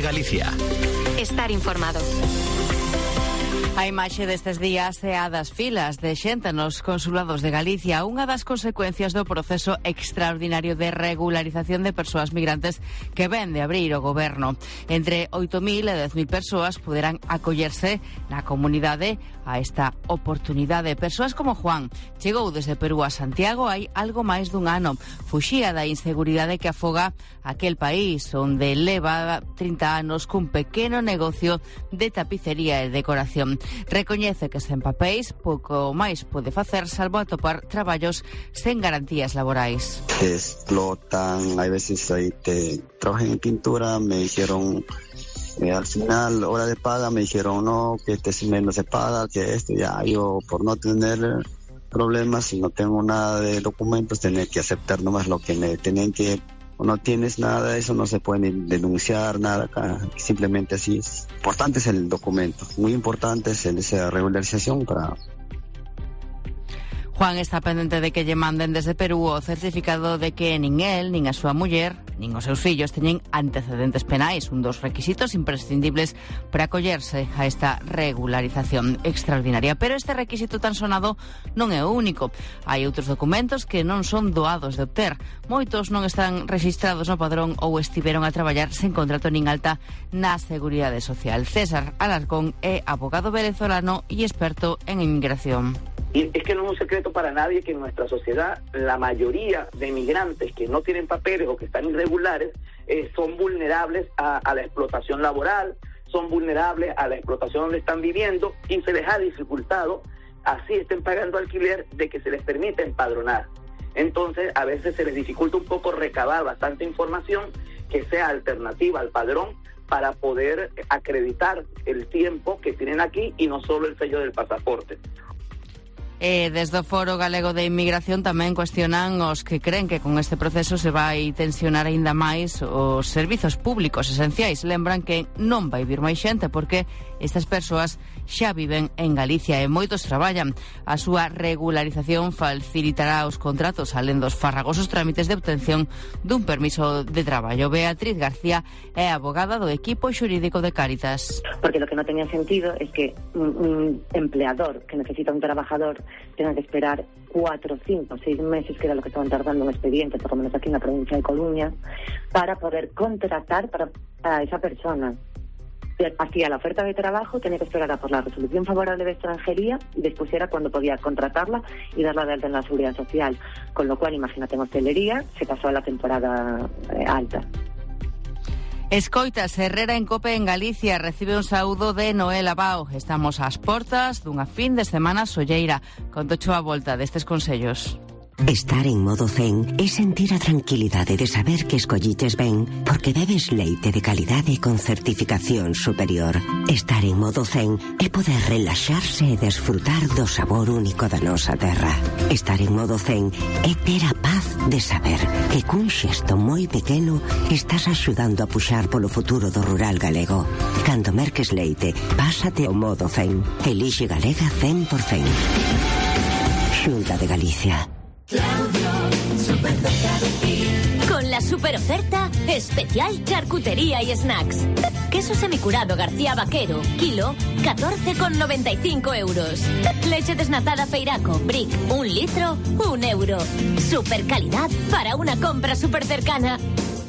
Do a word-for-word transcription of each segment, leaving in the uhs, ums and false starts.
Galicia. Estar informado. A imaxe destes días é a das filas de xente nos consulados de Galicia, unha das consecuencias do proceso extraordinario de regularización de persoas migrantes que ven de abrir o goberno. Entre oito mil e dez mil persoas poderán acollerse na comunidade a esta oportunidade. Persoas como Juan chegou desde Perú a Santiago hai algo máis dun ano. Fuxía da inseguridade que afoga aquel país onde leva trinta anos cun pequeno negocio de tapicería e decoración. Recoñece que sen papéis pouco máis pode facer salvo atopar traballos sen garantías laborais. Te explotan, hay veces ahí te trabajé en pintura, me dijeron eh, al final hora de paga, me dijeron no, que este mes no se paga, que esto ya, yo por no tener problemas, si no tengo nada de documentos, tenía que aceptar nomás lo que me tenían que. No tienes nada de eso, no se puede denunciar nada acá, simplemente así es. Importante es el documento, muy importante es esa regularización para... Juan está pendente de que lle manden desde Perú o certificado de que nin el, nin a súa muller, nin os seus fillos teñen antecedentes penais, un dos requisitos imprescindibles para acollerse a esta regularización extraordinaria. Pero este requisito tan sonado non é o único. Hai outros documentos que non son doados de obter. Moitos non están rexistrados no padrón ou estiveron a traballar sen contrato nin alta na Seguridade Social. César Alarcón é abogado venezolano e experto en inmigración. Y es que no es un secreto para nadie que en nuestra sociedad la mayoría de migrantes que no tienen papeles o que están irregulares eh, son vulnerables a, a la explotación laboral, son vulnerables a la explotación donde están viviendo y se les ha dificultado, así estén pagando alquiler, de que se les permita empadronar. Entonces a veces se les dificulta un poco recabar bastante información que sea alternativa al padrón para poder acreditar el tiempo que tienen aquí y no solo el sello del pasaporte. E desde o Foro Galego de Inmigración tamén cuestionan os que creen que con este proceso se vai tensionar aínda máis os servizos públicos esenciais. Lembran que non vai vir máis xente porque estas persoas xa viven en Galicia e moitos traballan. A súa regularización facilitará os contratos alén dos farragosos trámites de obtención dun permiso de traballo. Beatriz García é abogada do equipo xurídico de Cáritas. Porque lo que no tenía sentido es que un, un empleador que necesita un trabajador tenga que esperar cuatro, cinco, seis meses, que era lo que estaban tardando un expediente, por lo menos aquí en la provincia de Coruña, para poder contratar para, a esa persona. Hacía la oferta de trabajo, tenía que esperar a por la resolución favorable de extranjería y después era cuando podía contratarla y darla de alta en la Seguridad Social. Con lo cual, imagínate, en hostelería se pasó a la temporada eh, alta. Escoitas, Herrera en Cope en Galicia recibe un saúdo de Noel Abao. Estamos ás portas dunha fin de semana solleira. Contocho a volta destes consellos. Estar en modo zen é sentir a tranquilidade de saber que escolliches ben porque bebes leite de calidade con certificación superior. Estar en modo zen é poder relaxarse e desfrutar do sabor único da nosa terra. Estar en modo zen é ter a paz de saber que cun xesto moi pequeno estás axudando a puxar polo futuro do rural galego. Cando merques leite, pásate ao modo zen. Elixe Galega cen por cen. Xunta de Galicia. Claudio, super cerca de ti. Con la super oferta especial charcutería y snacks. Queso semicurado García Vaquero, kilo, catorce con noventa y cinco euros. Leche desnatada Feiraco, Brick, un litro, un euro. Super calidad para una compra super cercana.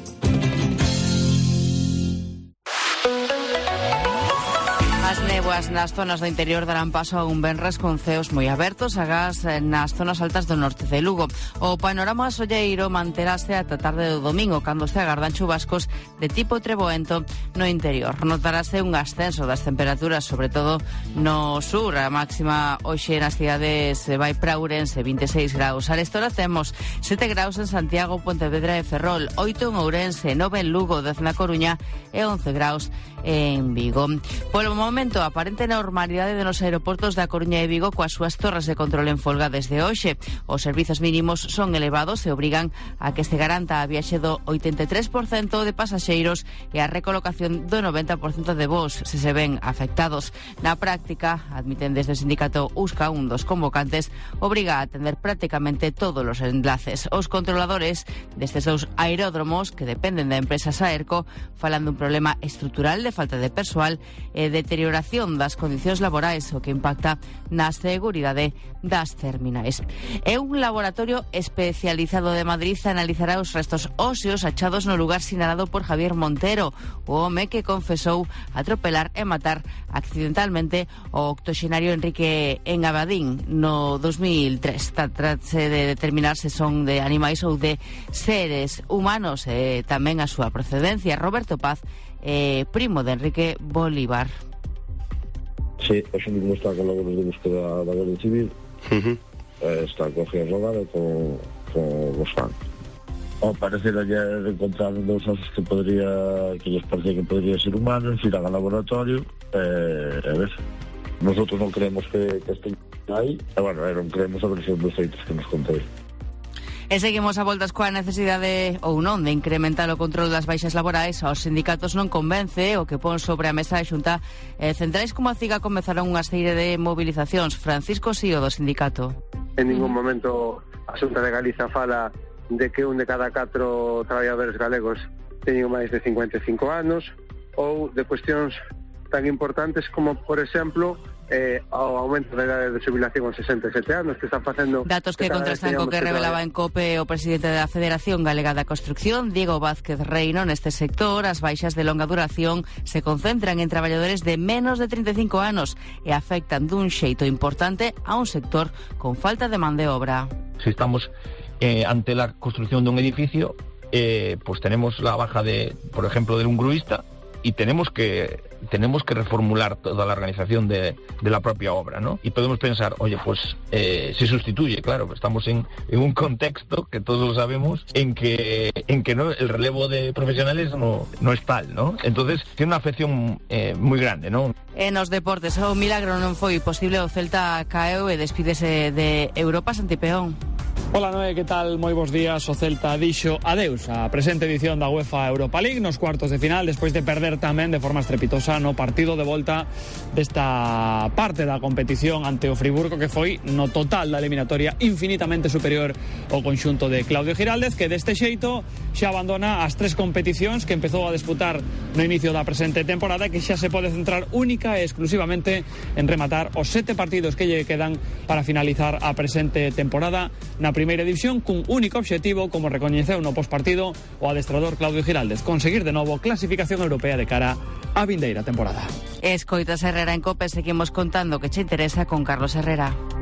As néboas nas zonas do interior darán paso a un venres con ceos moi abertos, agás nas zonas altas do norte de Lugo. O panorama solleiro manterase ata tarde do domingo, cando se agardan chubascos de tipo treboento no interior. Notarase un ascenso das temperaturas, sobre todo no sur. A máxima hoxe nas cidades vai para Ourense, vinte e seis graus. Arestora temos sete graus en Santiago, Pontevedra e Ferrol, oito en Ourense, nove en Lugo, dez na Coruña e once graus en Vigo. Polo momento aparece aparente normalidade nos aeroportos da Coruña e Vigo coas súas torres de control en folga desde hoxe. Os servizos mínimos son elevados e obrigan a que se garanta a viaxe do oitenta e tres por cento de pasaxeiros e a recolocación do noventa por cento de voos se se ven afectados. Na práctica, admiten desde o sindicato USCA, un dos convocantes, obriga a atender prácticamente todos os enlaces. Os controladores destes dous aeródromos, que dependen da empresa Saerco, falan dun problema estrutural de falta de persoal e deterioración das condicións laborais, o que impacta na seguridade das terminais. E un laboratorio especializado de Madrid analizará os restos óseos achados no lugar sinalado por Javier Montero, o home que confesou atropelar e matar accidentalmente o octoxenario Enrique Engabadín no dos mil tres. Trátase de determinar se son de animais ou de seres humanos e tamén a súa procedencia. Roberto Paz, eh, primo de Enrique Bolívar. Sí, hoxe mismo está con labores de búsqueda da Guardia Civil. Uh-huh. eh, está cogiendo rodada con, con os fans. Ao parecer ayer encontraron dous osos que podría, que lles parecía que podría ser humanos, irán ao laboratorio, eh, a ver, nosotros non creemos que, que estén aí, e bueno, non creemos a versión dos feitos que nos contéis. E seguimos a voltas coa necesidade ou non de incrementar o control das baixas laborais. Aos sindicatos non convence o que pon sobre a mesa a Xunta. Eh, centrais como a CIGA comezaron unha serie de movilizacións. Francisco Sío, do sindicato. En ningún momento a Xunta de Galiza fala de que un de cada catro traballadores galegos teñen máis de cincuenta e cinco anos, ou de cuestións tan importantes como, por exemplo, eh, o aumento da idade de xubilación aos sesenta e sete anos que está facendo... Datos que, que contrastan co que revelaba en COPE o presidente da Federación Galega da Construcción, Diego Vázquez Reino. Neste sector, as baixas de longa duración se concentran en traballadores de menos de trinta e cinco anos e afectan dun xeito importante a un sector con falta de man de obra. Si estamos eh, ante la construcción de un edificio, eh, pues tenemos la baja de, por ejemplo, de un gruista, y tenemos que tenemos que reformular toda la organización de, de la propia obra, ¿no? Y podemos pensar, oye, pues eh, se sustituye, claro, estamos en, en un contexto que todos lo sabemos, en que en que no el relevo de profesionales no, no es tal, ¿no? Entonces tiene una afección eh, muy grande, ¿no? En os deportes, o milagro non foi posible, o Celta caeu e despídese de Europa, Santi Peón. Hola Noé, que tal? Moi bons días. O Celta dixo adeus á presente edición da UEFA Europa League nos cuartos de final, despois de perder tamén de forma estrepitosa no partido de volta desta parte da competición ante o Friburgo, que foi no total da eliminatoria infinitamente superior ao conxunto de Claudio Giraldez, que deste xeito xa abandona as tres competicións que empezou a disputar no inicio da presente temporada, que xa se pode centrar única e exclusivamente en rematar os sete partidos que lle quedan para finalizar a presente temporada na primeira división, cun único obxectivo, como recoñeceu no postpartido o adestrador Claudio Giraldez: conseguir de novo clasificación europea de cara á vindeira temporada. Escoitas Herrera en COPE, seguimos contando que che interesa con Carlos Herrera.